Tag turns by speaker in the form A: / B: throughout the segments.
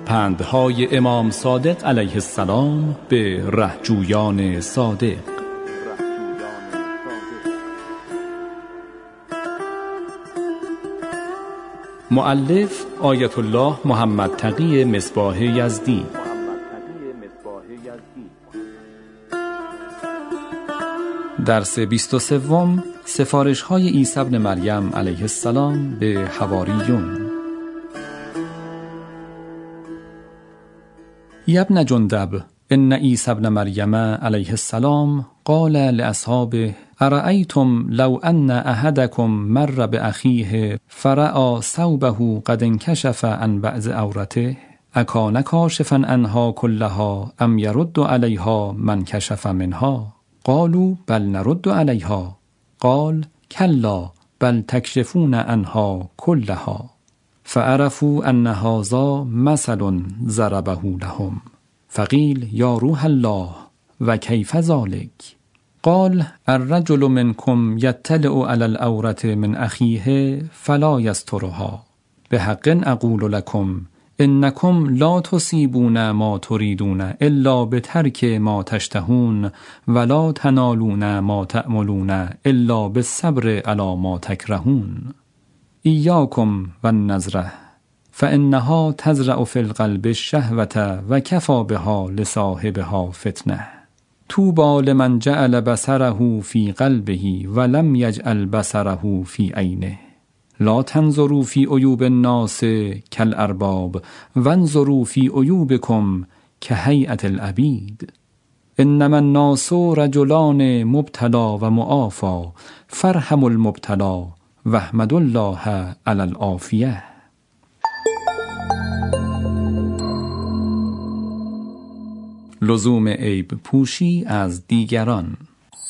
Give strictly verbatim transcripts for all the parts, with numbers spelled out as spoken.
A: پندهای امام صادق علیه السلام به رهجویان صادق. مؤلف آیت الله محمد تقی مصباح یزدی. درس بیست و سوم، سفارش های عیسی ابن مریم علیه السلام به حواریون. یا ابن جندب ان عیسی ابن مریم علیه السلام قال لاصحابه ارأیتم لو ان احدکم مر باخیه فرأى ثوبه قد انکشف عن بعض عورته اکان کاشفا عنها کلها ام یرد علیها من کشف منها قالوا بل نرد علیها قال کلا بل تکشفون عنها کلها فعرفوا ان هذا مثل ضربه لهم فقیل یا روح الله و کیف ذلک قال الرجل منکم یطلع علی العورة من اخیه فلا یسترها بحق اقول لكم انکم لا تصیبون ما تريدون الا بترک ما تشتهون ولا تنالون ما تأملون الا بالصبر علی ما تکرهون ایاکم والنظره فانها تزرع فی القلب الشهوة و کفی بها لصاحبها فتنه طوبی لمن جعل بصره فی قلبه ولم یجعل بصره فی عینه لا تنظروا فی عیوب الناس کالارباب وانظروا فی عیوبکم کهیئة العبید انما الناس رجلان مبتلا و معافی فارحموا المبتلا واحمدوا الله علی العافیه. لزوم عیب پوشی از دیگران.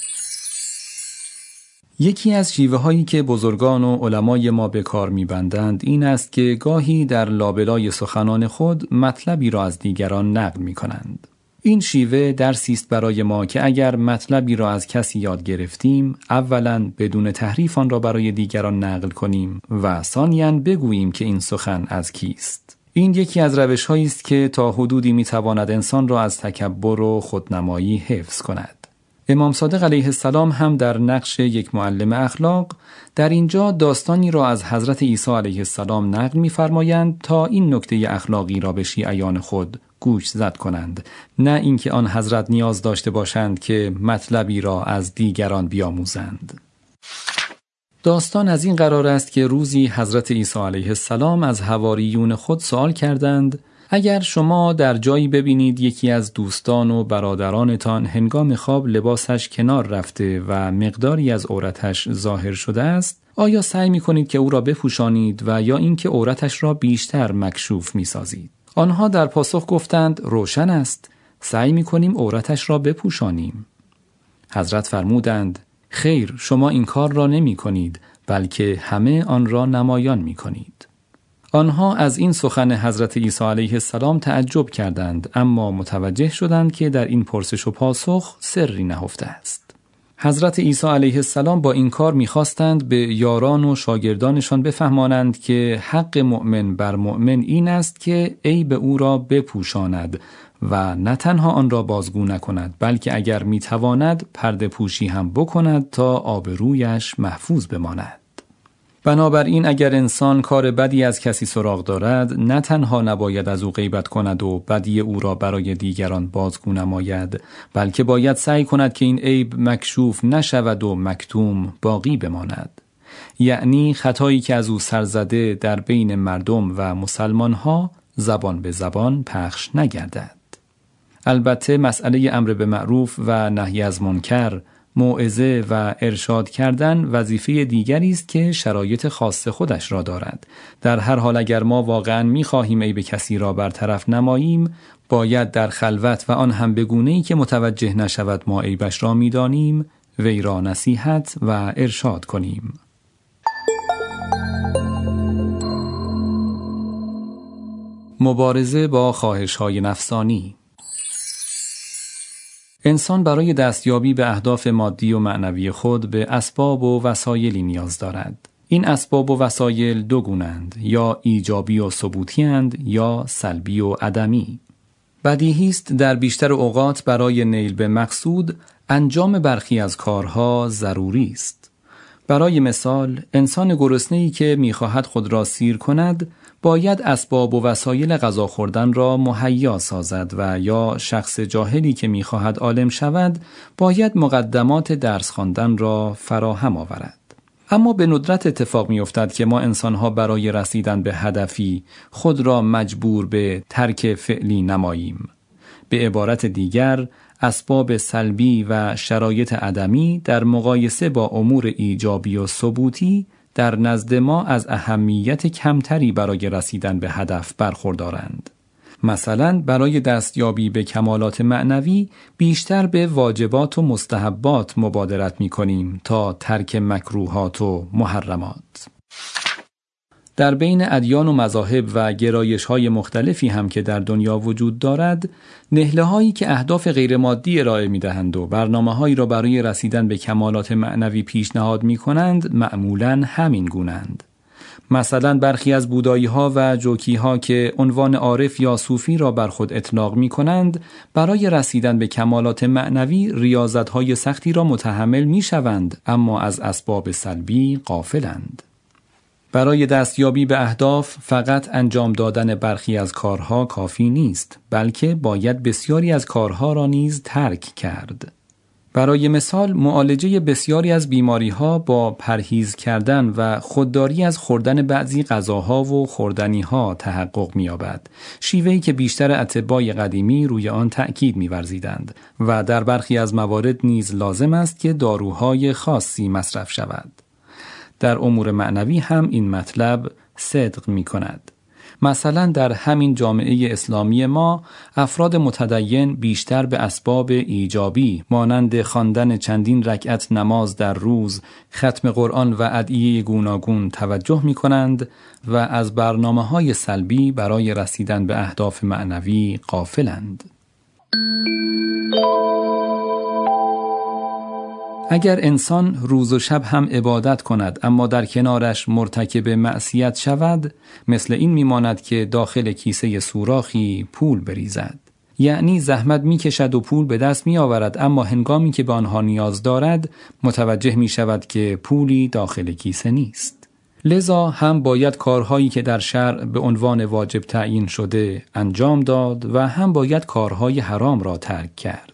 A: یکی از شیوه هایی که بزرگان و علمای ما به کار می‌بندند این است که گاهی در لابلای سخنان خود مطلبی را از دیگران نقل می‌کنند. این شیوه درسی است برای ما که اگر مطلبی را از کسی یاد گرفتیم، اولاً بدون تحریف آن را برای دیگران نقل کنیم و ثانیاً بگوییم که این سخن از کیست. این یکی از روش‌هایی است که تا حدودی می‌تواند انسان را از تکبر و خودنمایی حفظ کند. امام صادق علیه السلام هم در نقش یک معلم اخلاق در اینجا داستانی را از حضرت عیسی علیه السلام نقل می‌فرمایند تا این نکته اخلاقی را به شیعیان خود گوش زد کنند، نه اینکه آن حضرت نیاز داشته باشند که مطلبی را از دیگران بیاموزند. داستان از این قرار است که روزی حضرت عیسی علیه السلام از حواریون خود سوال کردند اگر شما در جایی ببینید یکی از دوستان و برادرانتان هنگام خواب لباسش کنار رفته و مقداری از عورتش ظاهر شده است، آیا سعی می‌کنید که او را بپوشانید و یا اینکه عورتش را بیشتر مکشوف می‌سازید؟ آنها در پاسخ گفتند روشن است، سعی می‌کنیم عورتش را بپوشانیم. حضرت فرمودند خیر، شما این کار را نمی‌کنید، بلکه همه آن را نمایان می‌کنید. آنها از این سخن حضرت عیسی علیه السلام تعجب کردند، اما متوجه شدند که در این پرسش و پاسخ سری نهفته است. حضرت عیسی علیه السلام با این کار می‌خواستند به یاران و شاگردانشان بفهمانند که حق مؤمن بر مؤمن این است که عیب او را بپوشاند و نه تنها آن را بازگو نکند، بلکه اگر می‌تواند پرده پوشی هم بکند تا آبرویش محفوظ بماند. بنابراین اگر انسان کار بدی از کسی سراغ دارد، نه تنها نباید از او غیبت کند و بدی او را برای دیگران بازگو نماید، بلکه باید سعی کند که این عیب مکشوف نشود و مکتوم باقی بماند. یعنی خطایی که از او سرزده در بین مردم و مسلمانها زبان به زبان پخش نگردد. البته مسئله امر به معروف و نهی از منکر، موعظه و ارشاد کردن وظیفه دیگری است که شرایط خاص خودش را دارد. در هر حال اگر ما واقعاً می‌خواهیم عیب کسی را برطرف نماییم، باید در خلوت و آن هم به گونه‌ای که متوجه نشود ما عیبش را می‌دانیم، وی را نصیحت و ارشاد کنیم. مبارزه با خواهش‌های نفسانی. انسان برای دستیابی به اهداف مادی و معنوی خود به اسباب و وسایلی نیاز دارد. این اسباب و وسایل دو گونند، یا ایجابی و ثبوتی اند یا سلبی و عدمی. بدیهی است در بیشتر اوقات برای نیل به مقصود انجام برخی از کارها ضروری است. برای مثال انسان گرسنه‌ای که می‌خواهد خود را سیر کند باید اسباب و وسایل غذا خوردن را مهیا سازد و یا شخص جاهلی که می‌خواهد عالم شود باید مقدمات درس خواندن را فراهم آورد. اما به ندرت اتفاق می‌افتد که ما انسان‌ها برای رسیدن به هدفی خود را مجبور به ترک فعلی نماییم. به عبارت دیگر اسباب سلبی و شرایط عدمی در مقایسه با امور ایجابی و ثبوتی در نزد ما از اهمیت کمتری برای رسیدن به هدف برخوردارند. مثلا برای دستیابی به کمالات معنوی بیشتر به واجبات و مستحبات مبادرت می کنیم تا ترک مکروهات و محرمات. در بین ادیان و مذاهب و گرایش‌های مختلفی هم که در دنیا وجود دارد، نهله‌هایی که اهداف غیرمادی ارائه می‌دهند و برنامه‌هایی را برای رسیدن به کمالات معنوی پیشنهاد می‌کنند، معمولاً همین گونه‌اند. مثلا برخی از بودایی‌ها و جوکی‌ها که عنوان عارف یا صوفی را بر خود اطلاق می‌کنند، برای رسیدن به کمالات معنوی ریاضت‌های سختی را متحمل می‌شوند، اما از اسباب سلبی غافلند. برای دستیابی به اهداف فقط انجام دادن برخی از کارها کافی نیست، بلکه باید بسیاری از کارها را نیز ترک کرد. برای مثال معالجه بسیاری از بیماری‌ها با پرهیز کردن و خودداری از خوردن بعضی غذاها و خوردنی‌ها تحقق می‌یابد، شیوهی که بیشتر اطبای قدیمی روی آن تأکید می‌ورزیدند و در برخی از موارد نیز لازم است که داروهای خاصی مصرف شود. در امور معنوی هم این مطلب صدق می کند. مثلا در همین جامعه اسلامی ما افراد متدین بیشتر به اسباب ایجابی مانند خواندن چندین رکعت نماز در روز، ختم قرآن و ادعیه گوناگون توجه می کنند و از برنامه‌های سلبی برای رسیدن به اهداف معنوی غافلند. اگر انسان روز و شب هم عبادت کند اما در کنارش مرتکب معصیت شود، مثل این میماند که داخل کیسه سوراخی پول بریزد. یعنی زحمت میکشد و پول به دست می آورد، اما هنگامی که به آنها نیاز دارد متوجه می شود که پولی داخل کیسه نیست. لذا هم باید کارهایی که در شرع به عنوان واجب تعیین شده انجام داد و هم باید کارهای حرام را ترک کرد.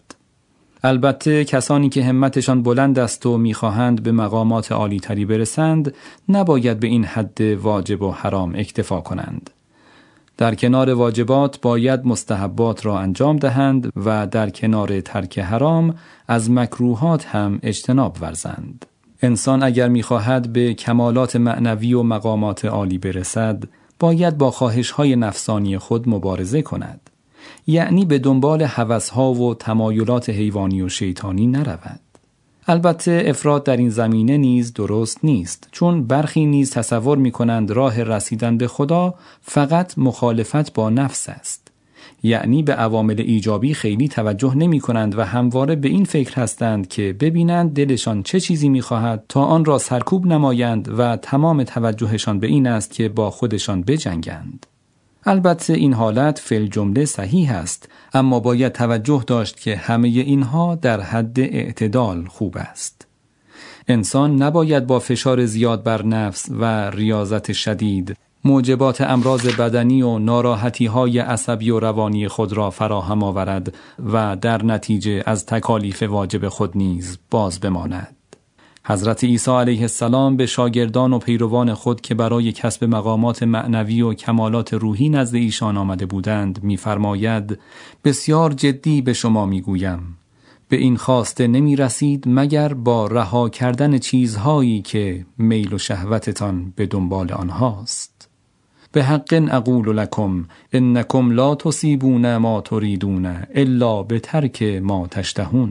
A: البته کسانی که همتشان بلند است و می‌خواهند به مقامات عالی‌تری برسند، نباید به این حد واجب و حرام اکتفا کنند. در کنار واجبات باید مستحبات را انجام دهند و در کنار ترک حرام از مکروهات هم اجتناب ورزند. انسان اگر می‌خواهد به کمالات معنوی و مقامات عالی برسد، باید با خواهش‌های نفسانی خود مبارزه کند. یعنی به دنبال هوس‌ها و تمایلات حیوانی و شیطانی نرود. البته افراط در این زمینه نیز درست نیست، چون برخی نیز تصور می‌کنند راه رسیدن به خدا فقط مخالفت با نفس است. یعنی به عوامل ایجابی خیلی توجه نمی‌کنند و همواره به این فکر هستند که ببینند دلشان چه چیزی می‌خواهد تا آن را سرکوب نمایند و تمام توجهشان به این است که با خودشان بجنگند. البته این حالت فی الجمله صحیح است، اما باید توجه داشت که همه اینها در حد اعتدال خوب است. انسان نباید با فشار زیاد بر نفس و ریاضت شدید موجبات امراض بدنی و ناراحتی‌های عصبی و روانی خود را فراهم آورد و در نتیجه از تکالیف واجب خود نیز باز بماند. حضرت عیسی علیه السلام به شاگردان و پیروان خود که برای کسب مقامات معنوی و کمالات روحی نزد ایشان آمده بودند می‌فرماید: بسیار جدی به شما می‌گویم، به این خواسته نمی‌رسید مگر با رها کردن چیزهایی که میل و شهوتتان به دنبال آنهاست. به حق اقول لکم انکم لا تصیبون ما تریدون الا به ترک ما تشتهون.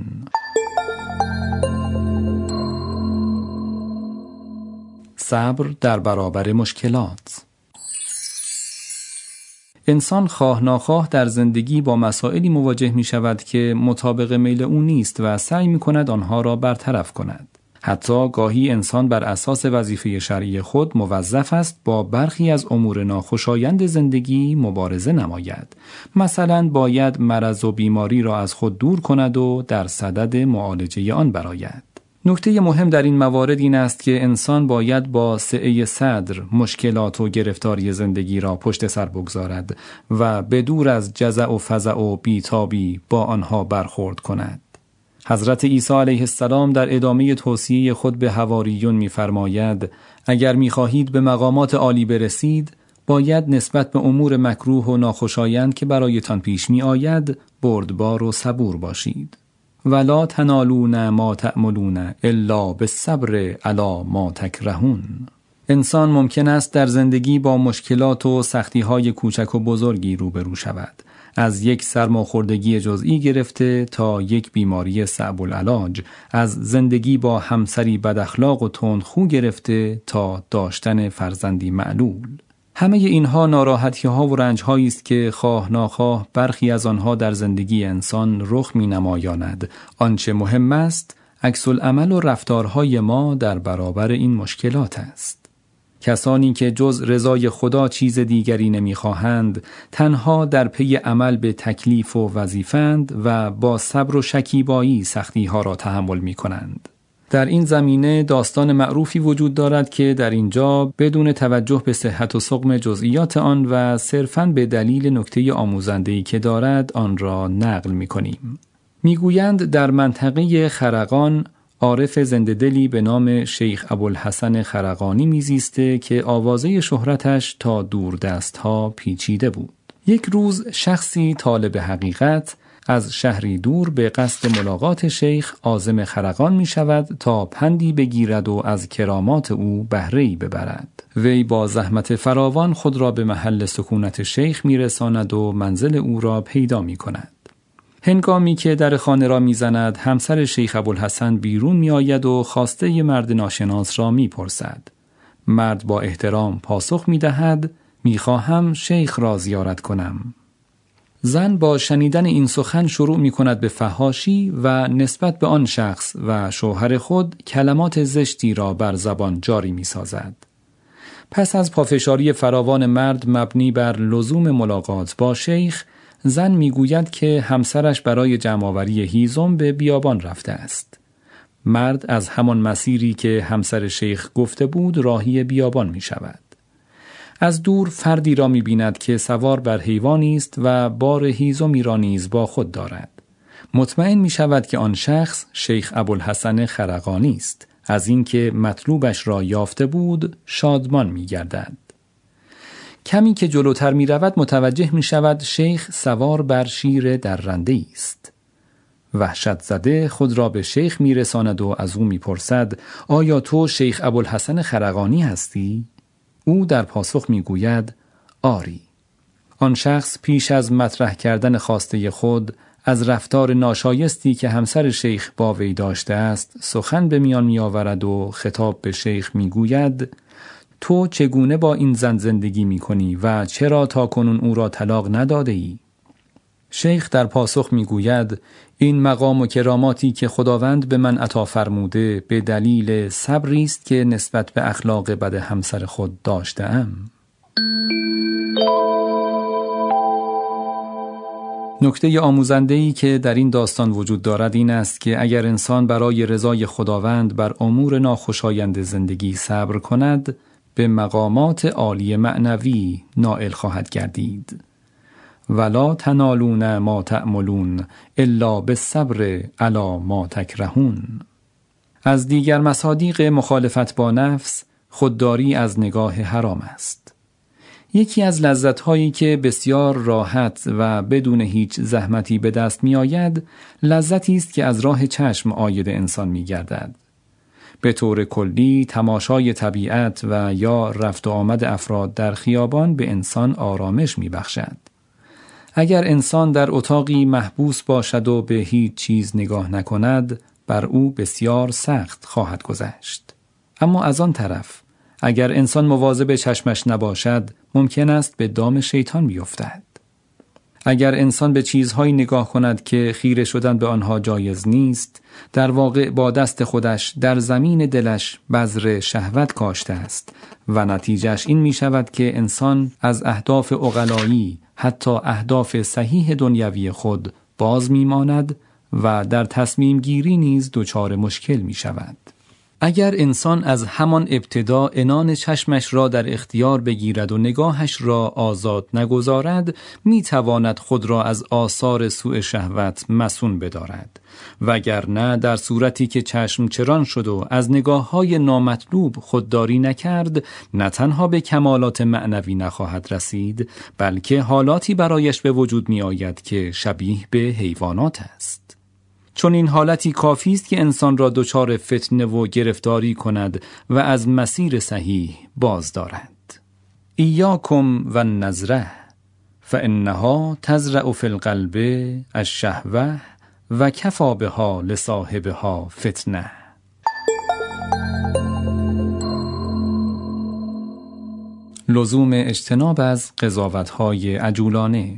A: صبر در برابر مشکلات. انسان خواه ناخواه در زندگی با مسائلی مواجه می شود که مطابق میل او نیست و سعی می کند آنها را برطرف کند. حتی گاهی انسان بر اساس وظیفه شرعی خود موظف است با برخی از امور ناخوشایند زندگی مبارزه نماید. مثلا باید مرض و بیماری را از خود دور کند و در صدد معالجه آن برآید. نکته مهم در این موارد این است که انسان باید با سعه صدر مشکلات و گرفتاری زندگی را پشت سر بگذارد و بدور از جزع و فزع و بیتابی با آنها برخورد کند. حضرت عیسی علیه السلام در ادامه توصیه خود به حواریون می‌فرماید: اگر می‌خواهید به مقامات عالی برسید، باید نسبت به امور مکروه و ناخوشایند که برایتان پیش می‌آید بردبار و صبور باشید. ولا تنالون ما تأملون الا بالصبر علی ما تکرهون. انسان ممکن است در زندگی با مشکلات و سختی‌های کوچک و بزرگی روبرو شود، از یک سرماخوردگی جزئی گرفته تا یک بیماری صعب العلاج، از زندگی با همسری بداخلاق و تندخو گرفته تا داشتن فرزندی معلول. همه اینها ناراحتی‌ها و رنج‌هایی است که خواه ناخواه برخی از آنها در زندگی انسان رخ می‌نمایاند. آنچه مهم است عکس العمل و رفتارهای ما در برابر این مشکلات است. کسانی که جز رضای خدا چیز دیگری نمی‌خواهند، تنها در پی عمل به تکلیف و وظیفه‌اند و با صبر و شکیبایی سختی‌ها را تحمل می‌کنند. در این زمینه داستان معروفی وجود دارد که در اینجا بدون توجه به صحت و سقم جزئیات آن و صرفاً به دلیل نکته آموزنده‌ای که دارد آن را نقل می‌کنیم. می‌گویند در منطقه خرقان عارف زنده‌دلی به نام شیخ ابوالحسن خرقانی میزیسته که آوازه شهرتش تا دور دستها پیچیده بود. یک روز شخصی طالب حقیقت از شهری دور به قصد ملاقات شیخ عازم خرقان می شود تا پندی بگیرد و از کرامات او بهره‌ای ببرد. وی با زحمت فراوان خود را به محل سکونت شیخ می رساند و منزل او را پیدا می کند. هنگامی که در خانه را می زند، همسر شیخ ابوالحسن بیرون می آید و خواسته مرد ناشناس را می پرسد. مرد با احترام پاسخ می دهد: می خواهم شیخ را زیارت کنم. زن با شنیدن این سخن شروع می کند به فحاشی و نسبت به آن شخص و شوهر خود کلمات زشتی را بر زبان جاری می سازد. پس از پافشاری فراوان مرد مبنی بر لزوم ملاقات با شیخ، زن می گوید که همسرش برای جمع‌آوری هیزم به بیابان رفته است. مرد از همان مسیری که همسر شیخ گفته بود راهی بیابان می شود. از دور فردی را می بیند که سوار بر حیوانی است و بار هیزمی را نیز با خود دارد. مطمئن می شود که آن شخص شیخ ابوالحسن خرقانی است. از اینکه مطلوبش را یافته بود شادمان می گردد. کمی که جلوتر می رود متوجه می شود شیخ سوار بر شیر درنده است. وحشت زده خود را به شیخ می رساند و از او می پرسد: آیا تو شیخ ابوالحسن خرقانی هستی؟ او در پاسخ می گوید: آری. آن شخص پیش از مطرح کردن خواسته خود از رفتار ناشایستی که همسر شیخ با وی داشته است سخن به میان می آورد و خطاب به شیخ می گوید: تو چگونه با این زن زندگی می کنی و چرا تا کنون او را طلاق نداده ای؟ شیخ در پاسخ می گوید: این مقام و کراماتی که خداوند به من عطا فرموده به دلیل صبری است که نسبت به اخلاق بد همسر خود داشته‌ام. نکته آموزنده‌ای که در این داستان وجود دارد این است که اگر انسان برای رضای خداوند بر امور ناخوشایند زندگی صبر کند، به مقامات عالی معنوی نائل خواهد گردید. ولا تنالون ما تأملون الا بالصبر علی ما تکرهون. از دیگر مصادیق مخالفت با نفس خودداری از نگاه حرام است. یکی از لذت‌هایی که بسیار راحت و بدون هیچ زحمتی به دست می آید، لذتی است که از راه چشم عاید انسان می گردد. به طور کلی تماشای طبیعت و یا رفت و آمد افراد در خیابان به انسان آرامش می بخشد. اگر انسان در اتاقی محبوس باشد و به هیچ چیز نگاه نکند، بر او بسیار سخت خواهد گذشت. اما از آن طرف، اگر انسان مواظب چشمش نباشد، ممکن است به دام شیطان بیفتد. اگر انسان به چیزهایی نگاه کند که خیره شدن به آنها جایز نیست، در واقع با دست خودش در زمین دلش بذر شهوت کاشته است و نتیجهش این می شود که انسان از اهداف عقلایی حتی اهداف صحیح دنیوی خود باز می ماند و در تصمیم گیری نیز دچار مشکل می شود. اگر انسان از همان ابتدا عنان چشمش را در اختیار بگیرد و نگاهش را آزاد نگذارد، می تواند خود را از آثار سوء شهوت مصون بدارد، وگرنه در صورتی که چشم چران شد و از نگاه‌های نامطلوب خودداری نکرد، نه تنها به کمالات معنوی نخواهد رسید، بلکه حالاتی برایش به وجود می آید که شبیه به حیوانات است. چون این حالتی کافی است که انسان را دچار فتنه و گرفتاری کند و از مسیر صحیح باز دارد. ایاکم و النظره فانها تزرع فی القلب الشهوه و کفی بها لصاحبها فتنه. لزوم اجتناب از قضاوت‌های عجولانه.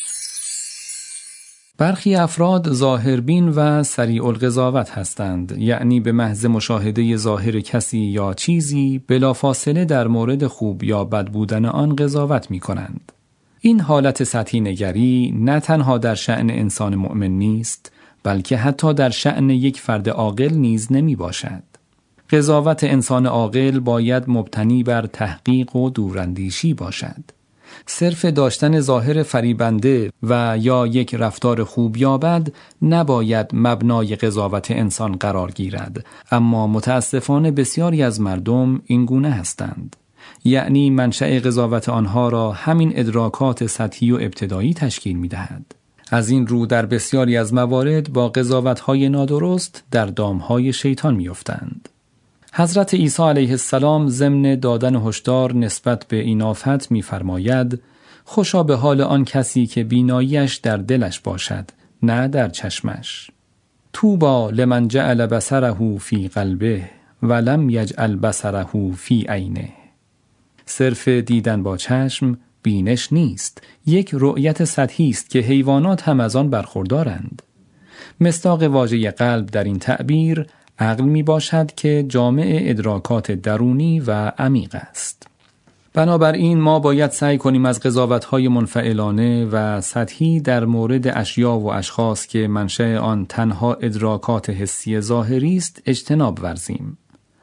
A: برخی افراد ظاهربین و سریع القضاوت هستند، یعنی به محض مشاهده ظاهر کسی یا چیزی بلافاصله در مورد خوب یا بد بودن آن قضاوت می کنند. این حالت سطحی نگری نه تنها در شأن انسان مؤمن نیست، بلکه حتی در شأن یک فرد عاقل نیز نمی باشد. قضاوت انسان عاقل باید مبتنی بر تحقیق و دوراندیشی باشد. صرف داشتن ظاهر فریبنده و یا یک رفتار خوب یا بد نباید مبنای قضاوت انسان قرار گیرد، اما متاسفانه بسیاری از مردم این گونه هستند. یعنی منشأ قضاوت آنها را همین ادراکات سطحی و ابتدایی تشکیل می دهد. از این رو در بسیاری از موارد با قضاوت‌های نادرست در دام‌های شیطان می افتند. حضرت عیسی علیه السلام ضمن دادن هشدار نسبت به این آفت می‌فرماید: خوشا به حال آن کسی که بیناییش در دلش باشد نه در چشمش. طوبی لمن جعل بصره فی قلبه ولم یجعل بصره فی عینه. صرف دیدن با چشم بینش نیست، یک رؤیت سطحی است که حیوانات هم از آن برخوردارند. مصداق واژه قلب در این تعبیر عقل می باشد که جامع ادراکات درونی و عمیق است. بنابراین ما باید سعی کنیم از قضاوت‌های منفعلانه و سطحی در مورد اشیا و اشخاص که منشأ آن تنها ادراکات حسی ظاهری است اجتناب ورزیم.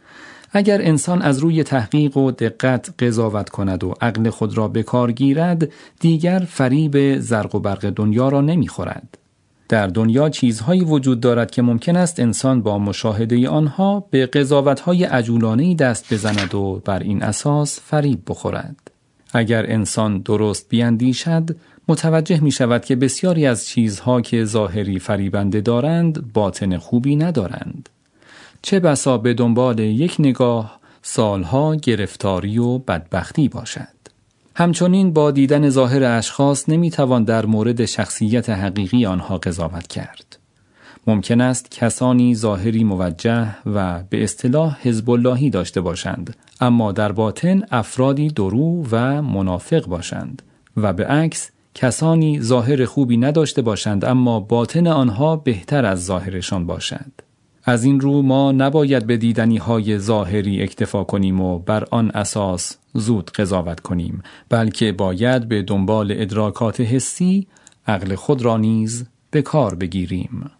A: اگر انسان از روی تحقیق و دقت قضاوت کند و عقل خود را به کار گیرد، دیگر فریب زرق و برق دنیا را نمی‌خورد. در دنیا چیزهایی وجود دارد که ممکن است انسان با مشاهده آنها به قضاوت‌های عجولانه‌ای دست بزند و بر این اساس فریب بخورد. اگر انسان درست بیندیشد، متوجه می شود که بسیاری از چیزها که ظاهری فریبنده دارند، باطن خوبی ندارند. چه بسا به دنبال یک نگاه سالها گرفتاری و بدبختی باشد. همچنین با دیدن ظاهر اشخاص نمیتوان در مورد شخصیت حقیقی آنها قضاوت کرد. ممکن است کسانی ظاهری موجه و به اصطلاح حزب اللهی داشته باشند، اما در باطن افرادی درو و منافق باشند و به عکس کسانی ظاهر خوبی نداشته باشند اما باطن آنها بهتر از ظاهرشان باشد. از این رو ما نباید به دیدنی های ظاهری اکتفا کنیم و بر آن اساس زود قضاوت کنیم، بلکه باید به دنبال ادراکات حسی عقل خود را نیز به کار بگیریم.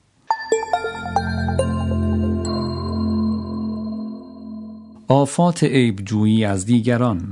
A: آفات عیب‌جویی از دیگران.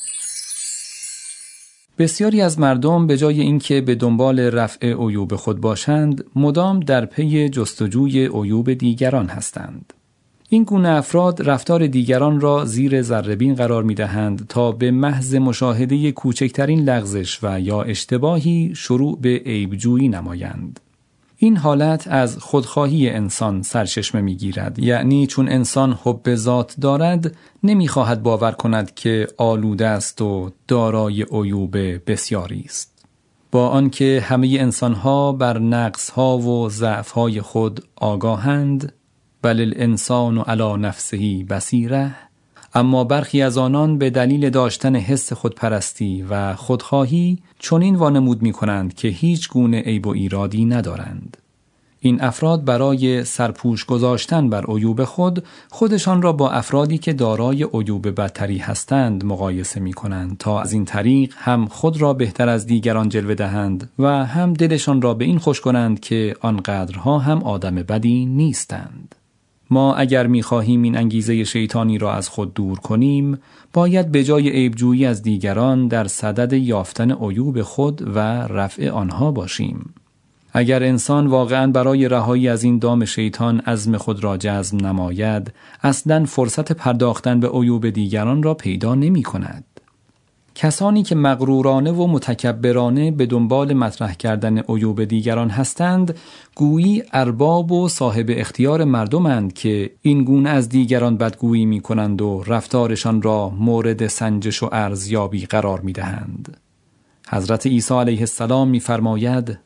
A: بسیاری از مردم به جای اینکه به دنبال رفع عیوب خود باشند، مدام در پی جستجوی عیوب دیگران هستند. این گونه افراد رفتار دیگران را زیر ذره‌بین قرار می‌دهند تا به محض مشاهده کوچکترین لغزش و یا اشتباهی شروع به عیب‌جویی نمایند. این حالت از خودخواهی انسان سرچشمه می‌گیرد، یعنی چون انسان حب ذات دارد نمی‌خواهد باور کند که آلوده است و دارای عیوب بسیاری است. با آنکه همه انسان‌ها بر نقص‌ها و ضعف‌های خود آگاهند، بل الانسان علی نفسه بصیره، اما برخی از آنان به دلیل داشتن حس خودپرستی و خودخواهی چنین وانمود می‌کنند که هیچ گونه عیب و ایرادی ندارند. این افراد برای سرپوش گذاشتن بر عیوب خود، خودشان را با افرادی که دارای عیوب بدتری هستند مقایسه می‌کنند تا از این طریق هم خود را بهتر از دیگران جلوه دهند و هم دلشان را به این خوش کنند که آنقدرها هم آدم بدی نیستند. ما اگر می‌خواهیم این انگیزه شیطانی را از خود دور کنیم، باید به جای عیب‌جویی از دیگران در صدد یافتن عیوب خود و رفع آنها باشیم. اگر انسان واقعاً برای رهایی از این دام شیطان عزم خود را جزم نماید، اصلاً فرصت پرداختن به عیوب دیگران را پیدا نمی کند. کسانی که مغرورانه و متکبرانه به دنبال مطرح کردن عیوب دیگران هستند، گویی ارباب و صاحب اختیار مردمند که این گونه از دیگران بدگویی می کنند و رفتارشان را مورد سنجش و ارزیابی قرار می دهند. حضرت عیسی علیه السلام می فرماید: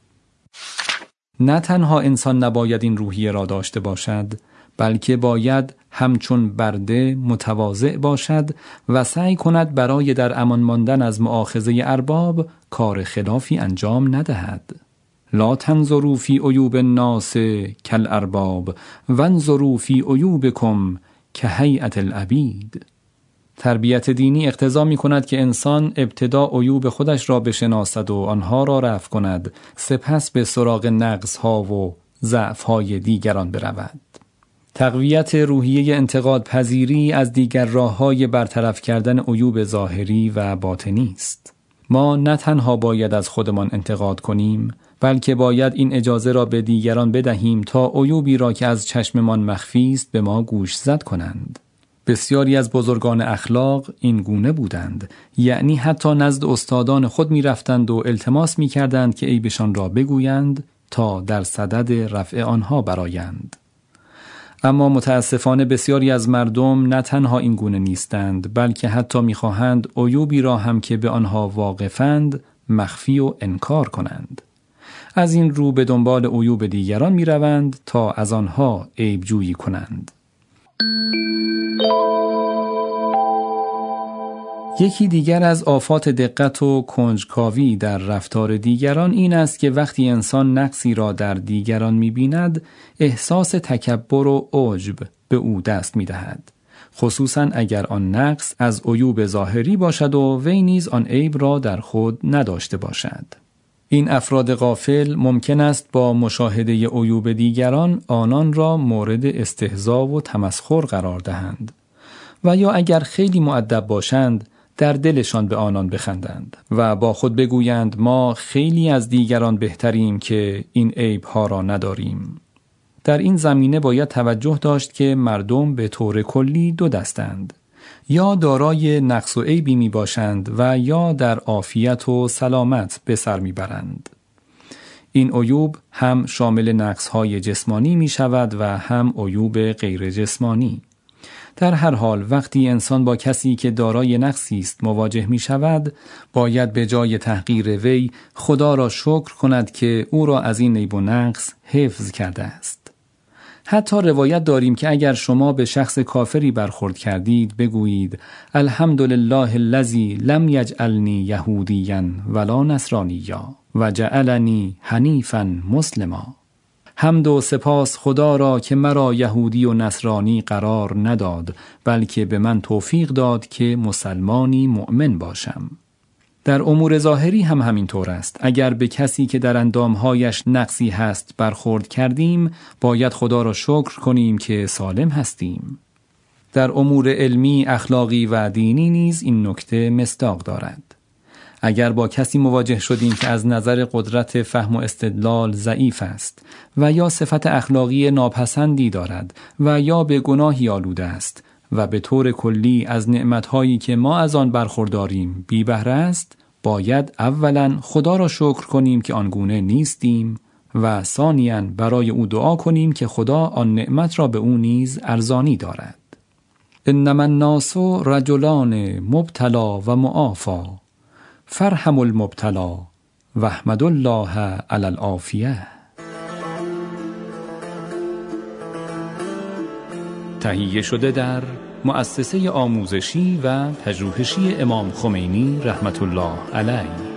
A: نه تنها انسان نباید این روحیه را داشته باشد، بلکه باید همچون برده متواضع باشد و سعی کند برای در امان ماندن از مؤاخذه ارباب کار خلافی انجام ندهد. لا تنظروا فی عیوب الناس کالارباب وانظروا فی عیوبکم کهیئة العبید. تربیت دینی اقتضا می کند که انسان ابتدا عیوب خودش را بشناسد و آنها را رفع کند، سپس به سراغ نقص‌ها و ضعف‌های دیگران برود. تقویت روحیه انتقاد پذیری از دیگر راه‌های برطرف کردن عیوب ظاهری و باطنی است. ما نه تنها باید از خودمان انتقاد کنیم، بلکه باید این اجازه را به دیگران بدهیم تا عیوبی را که از چشممان مخفی است به ما گوشزد کنند. بسیاری از بزرگان اخلاق این گونه بودند، یعنی حتی نزد استادان خود می رفتند و التماس می کردند که عیبشان را بگویند تا در صدد رفع آنها برآیند. اما متاسفانه بسیاری از مردم نه تنها این گونه نیستند، بلکه حتی می خواهند عیوبی را هم که به آنها واقفند مخفی و انکار کنند. از این رو به دنبال عیوب دیگران می روند تا از آنها عیب جویی کنند. یکی دیگر از آفات دقت و کنجکاوی در رفتار دیگران این است که وقتی انسان نقصی را در دیگران می‌بیند، احساس تکبر و عجب به او دست می‌دهد، خصوصاً اگر آن نقص از عیوب ظاهری باشد و وی نیز آن عیب را در خود نداشته باشد. این افراد غافل ممکن است با مشاهده عیوب دیگران آنان را مورد استهزا و تمسخر قرار دهند و یا اگر خیلی مؤدب باشند در دلشان به آنان بخندند و با خود بگویند ما خیلی از دیگران بهتریم که این عیب‌ها را نداریم. در این زمینه باید توجه داشت که مردم به طور کلی دو دستند، یا دارای نقص و عیبی می باشند و یا در عافیت و سلامت به سر می برند. این عیوب هم شامل نقص‌های جسمانی می شود و هم عیوب غیر جسمانی. در هر حال وقتی انسان با کسی که دارای نقصی است مواجه می شود، باید به جای تحقیر وی خدا را شکر کند که او را از این عیب و نقص حفظ کرده است. حتی روایت داریم که اگر شما به شخص کافری برخورد کردید بگویید الحمدلله الذی لم یجعلنی یهودیا ولا نصرانیا و جعلنی حنیفا مسلما. حمد و سپاس خدا را که مرا یهودی و نصرانی قرار نداد، بلکه به من توفیق داد که مسلمانی مؤمن باشم. در امور ظاهری هم همین طور است. اگر به کسی که در اندامهایش نقصی هست برخورد کردیم، باید خدا را شکر کنیم که سالم هستیم. در امور علمی، اخلاقی و دینی نیز این نکته مصداق دارد. اگر با کسی مواجه شدیم که از نظر قدرت فهم و استدلال ضعیف است و یا صفت اخلاقی ناپسندی دارد و یا به گناهی آلوده است و به طور کلی از نعمتهایی که ما از آن برخورداریم بی بهره است، باید اولاً خدا را شکر کنیم که آنگونه نیستیم و ثانیاً برای او دعا کنیم که خدا آن نعمت را به او نیز ارزانی دارد. انما الناس رجلان مبتلا و معافا فرحم المبتلا و احمد الله علی العافیه. تهیه شده در مؤسسه آموزشی و پژوهشی امام خمینی رحمت الله علیه.